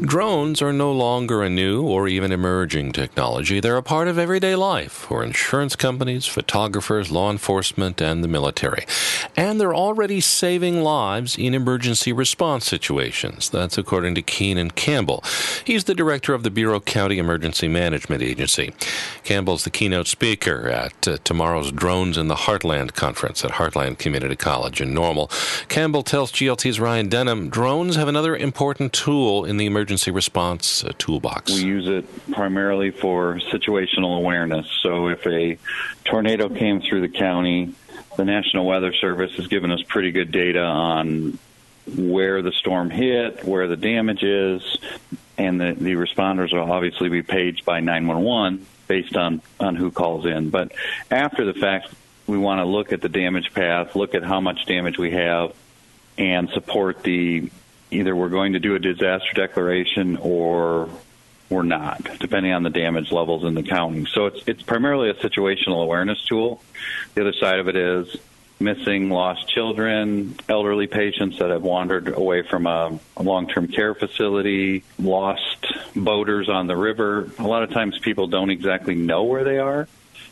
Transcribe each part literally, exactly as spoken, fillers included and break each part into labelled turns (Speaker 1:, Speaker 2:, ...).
Speaker 1: Drones are no longer a new or even emerging technology. They're a part of everyday life for insurance companies, photographers, law enforcement, and the military. And they're already saving lives in emergency response situations. That's according to Keenan Campbell. He's the director of the Bureau County Emergency Management Agency. Campbell's the keynote speaker at uh, tomorrow's Drones in the Heartland conference at Heartland Community College in Normal. Campbell tells G L T's Ryan Denham drones have another important tool in the emergency response uh, toolbox.
Speaker 2: We use it primarily for situational awareness. So if a tornado came through the county, the National Weather Service has given us pretty good data on where the storm hit, where the damage is, and the, the responders will obviously be paged by nine one one based on, on who calls in. But after the fact, we want to look at the damage path, look at how much damage we have, and support the either we're going to do a disaster declaration or we're not, depending on the damage levels in the county. So it's it's primarily a situational awareness tool. The other side of it is missing, lost children, elderly patients that have wandered away from a, a long-term care facility, lost boaters on the river. A lot of times people don't exactly know where they are.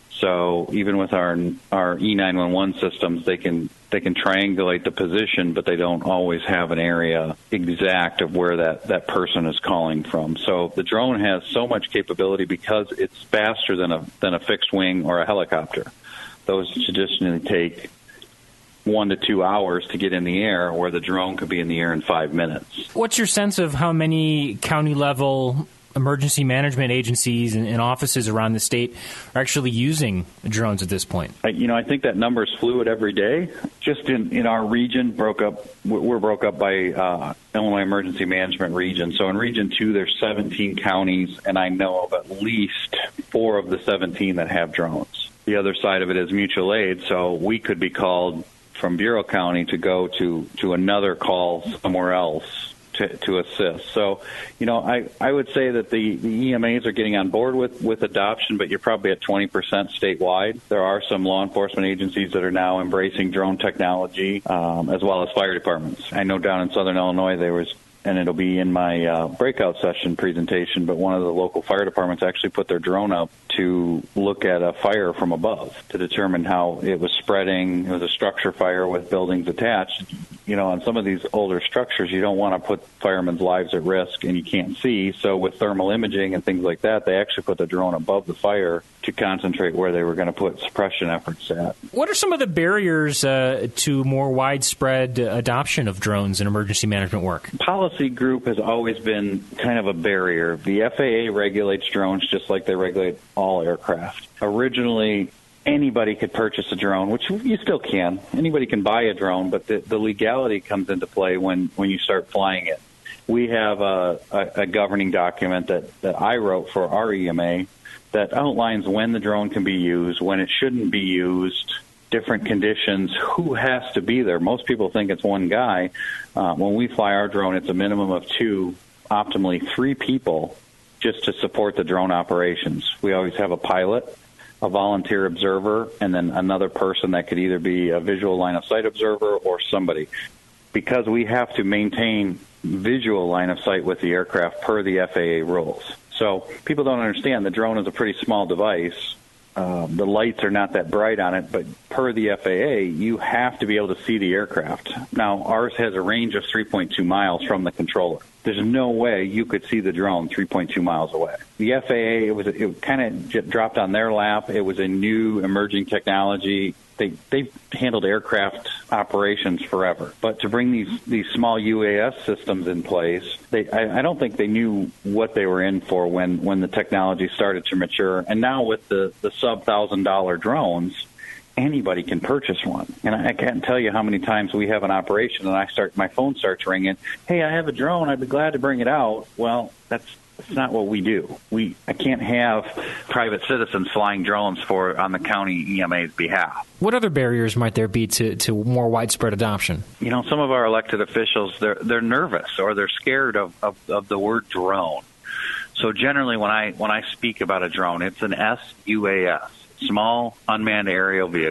Speaker 2: So even with our our E nine one one systems, they can they can triangulate the position, but they don't always have an area exact of where that, that person is calling from. So the drone has so much capability because it's faster than a than a fixed wing or a helicopter. Those traditionally take one to two hours to get in the air, where the drone could be in the air in five minutes.
Speaker 3: What's your sense of how many county-level emergency management agencies and, and offices around the state are actually using drones at this point?
Speaker 2: I, you know, I think that number is fluid every day. Just in, in our region, broke up. We're broke up by uh, Illinois Emergency Management Region. So in Region Two, there's seventeen counties, and I know of at least four of the seventeen that have drones. The other side of it is mutual aid. So we could be called from Bureau County to go to to another call somewhere else To, to assist. So, you know, I, I would say that the, the E M As are getting on board with, with adoption, but you're probably at twenty percent statewide. There are some law enforcement agencies that are now embracing drone technology, um, as well as fire departments. I know down in Southern Illinois there was, and it'll be in my uh, breakout session presentation, but one of the local fire departments actually put their drone up to look at a fire from above to determine how it was spreading. It was a structure fire with buildings attached. You know, on some of these older structures, you don't want to put firemen's lives at risk, and you can't see. So with thermal imaging and things like that, they actually put the drone above the fire to concentrate where they were going to put suppression efforts at.
Speaker 3: What are some of the barriers uh, to more widespread adoption of drones in emergency management work?
Speaker 2: Policy group has always been kind of a barrier. The F A A regulates drones just like they regulate all aircraft. Originally, anybody could purchase a drone, which you still can. Anybody can buy a drone, but the, the legality comes into play when, when you start flying it. We have a, a, a governing document that, that I wrote for our E M A that outlines when the drone can be used, when it shouldn't be used, different conditions, who has to be there. Most people think it's one guy. Uh, when we fly our drone, it's a minimum of two, optimally three people, just to support the drone operations. We always have a pilot, a volunteer observer, and then another person that could either be a visual line of sight observer or somebody. Because we have to maintain visual line of sight with the aircraft per the F A A rules. So people don't understand the drone is a pretty small device. Uh, the lights are not that bright on it, but per the F A A, you have to be able to see the aircraft. Now, ours has a range of three point two miles from the controller. There's no way you could see the drone three point two miles away. The F A A, it was it kind of dropped on their lap. It was a new emerging technology. They they handled aircraft operations forever, but to bring these these small U A S systems in place, they I, I don't think they knew what they were in for when when the technology started to mature. And now with the the sub thousand dollar drones, anybody can purchase one. And I can't tell you how many times we have an operation and I start my phone starts ringing. Hey, I have a drone. I'd be glad to bring it out. Well, that's It's not what we do. We I can't have private citizens flying drones for on the county E M A's behalf.
Speaker 3: What other barriers might there be to, to more widespread adoption?
Speaker 2: You know, some of our elected officials, they're they're nervous or they're scared of, of, of the word drone. So generally when I when I speak about a drone, it's an S U A S, small unmanned aerial vehicle.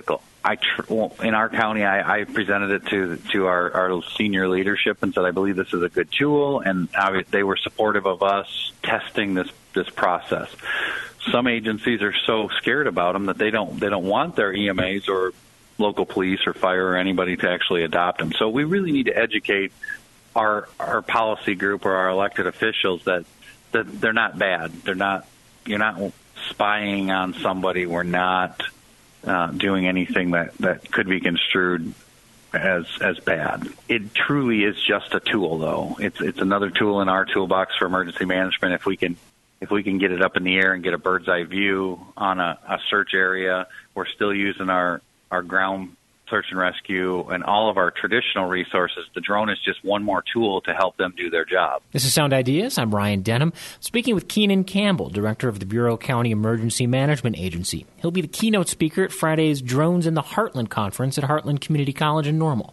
Speaker 2: I tr- well, in our county, I, I presented it to to our, our senior leadership and said, I believe this is a good tool, and they were supportive of us testing this this process. Some agencies are so scared about them that they don't they don't want their E M As or local police or fire or anybody to actually adopt them. So we really need to educate our our policy group or our elected officials that that they're not bad. They're not. You're not spying on somebody. We're not uh, doing anything that, that could be construed as as bad. It truly is just a tool, though. It's it's another tool in our toolbox for emergency management. If we can if we can get it up in the air and get a bird's eye view on a, a search area, we're still using our, our ground search and rescue and all of our traditional resources. The drone is just one more tool to help them do their job.
Speaker 3: This is Sound Ideas. I'm Ryan Denham, speaking with Keenan Campbell, director of the Bureau County Emergency Management Agency. He'll be the keynote speaker at Friday's Drones in the Heartland Conference at Heartland Community College in Normal.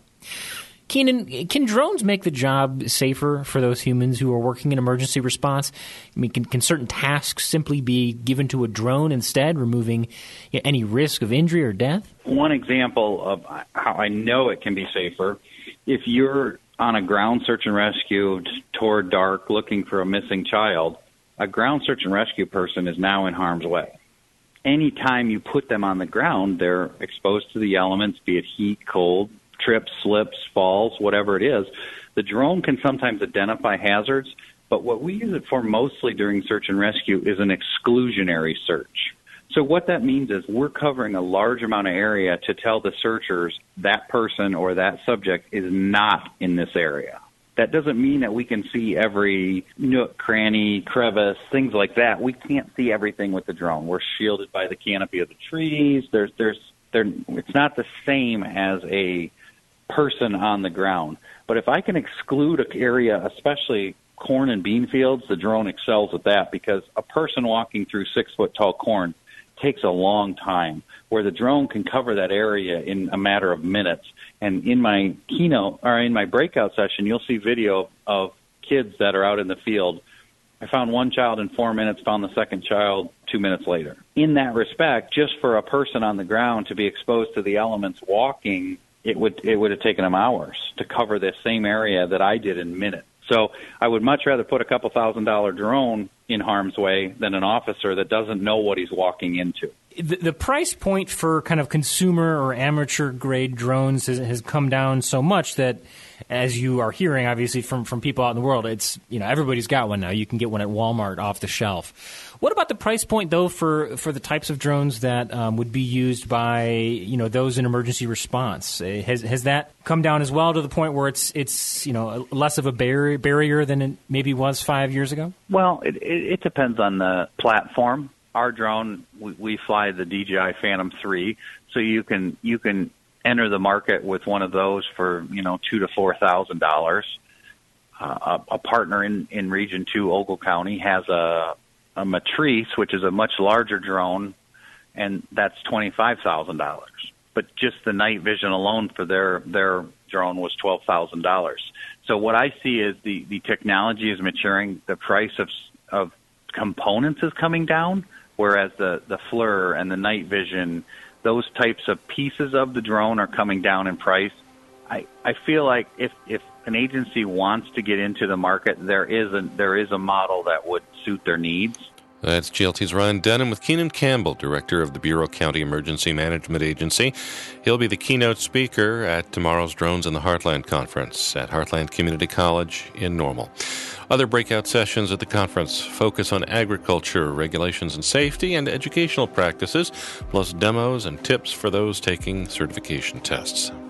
Speaker 3: Keenan, can drones make the job safer for those humans who are working in emergency response? I mean, can, can certain tasks simply be given to a drone instead, removing any risk of injury or death?
Speaker 2: One example of how I know it can be safer, if you're on a ground search and rescue toward dark looking for a missing child, a ground search and rescue person is now in harm's way. Anytime you put them on the ground, they're exposed to the elements, be it heat, cold, trips, slips, falls, whatever it is. The drone can sometimes identify hazards, but what we use it for mostly during search and rescue is an exclusionary search. So what that means is we're covering a large amount of area to tell the searchers that person or that subject is not in this area. That doesn't mean that we can see every nook, cranny, crevice, things like that. We can't see everything with the drone. We're shielded by the canopy of the trees. There's, there's, there. It's not the same as a person on the ground. But if I can exclude an area, especially corn and bean fields, the drone excels at that, because a person walking through six foot tall corn takes a long time, where the drone can cover that area in a matter of minutes. And in my keynote or in my breakout session, you'll see video of kids that are out in the field. I found one child in four minutes, found the second child two minutes later. In that respect, just for a person on the ground to be exposed to the elements walking, it would it would have taken them hours to cover this same area that I did in minutes. So I would much rather put a couple thousand dollar drone in harm's way than an officer that doesn't know what he's walking into.
Speaker 3: The, the price point for kind of consumer or amateur grade drones has, has come down so much that, as you are hearing, obviously, from, from people out in the world, it's, you know, everybody's got one now. You can get one at Walmart off the shelf. What about the price point, though, for, for the types of drones that um, would be used by, you know, those in emergency response? Has has that come down as well to the point where it's, it's you know, less of a bar- barrier than it maybe was five years ago?
Speaker 2: Well, it, it, it depends on the platform. Our drone, we, we fly the D J I Phantom three, so you can you can enter the market with one of those for, you know, two to four thousand dollars. Uh, a, a partner in, in Region Two, Ogle County, has a a Matrice, which is a much larger drone, and that's twenty five thousand dollars. But just the night vision alone for their their drone was twelve thousand dollars. So what I see is the the technology is maturing. The price of of components is coming down, whereas the the F L I R and the night vision, those types of pieces of the drone are coming down in price. I, I feel like if, if an agency wants to get into the market, there is a there is a model that would suit their needs.
Speaker 1: That's G L T's Ryan Denham with Keenan Campbell, director of the Bureau County Emergency Management Agency. He'll be the keynote speaker at tomorrow's Drones in the Heartland Conference at Heartland Community College in Normal. Other breakout sessions at the conference focus on agriculture, regulations and safety, and educational practices, plus demos and tips for those taking certification tests.